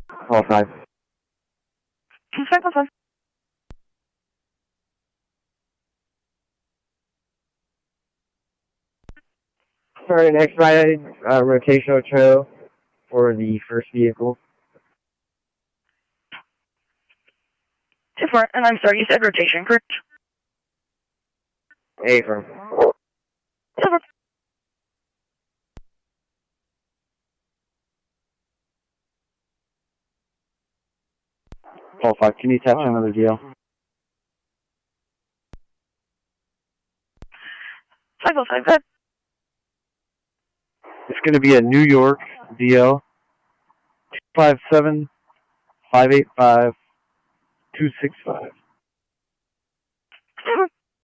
Call 5. 555. Sorry, next ride, rotational trail for the first vehicle. 2-4, and I'm sorry, you said rotation, correct? Affirm. 2-4. Call 5, can you attach another deal? 505, good. It's going to be a New York DL 257-585-265.